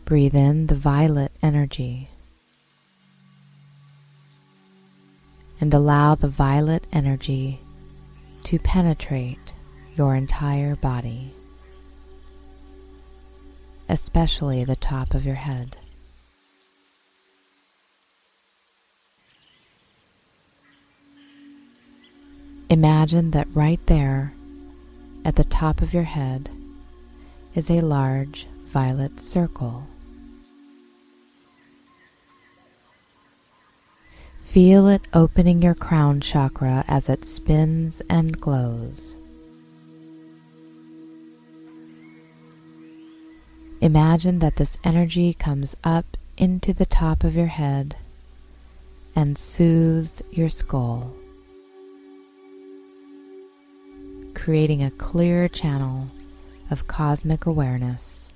Breathe in the violet energy and allow the violet energy to penetrate your entire body, especially the top of your head. Imagine that right there at the top of your head is a large violet circle. Feel it opening your crown chakra as it spins and glows. Imagine that this energy comes up into the top of your head and soothes your skull, creating a clear channel of cosmic awareness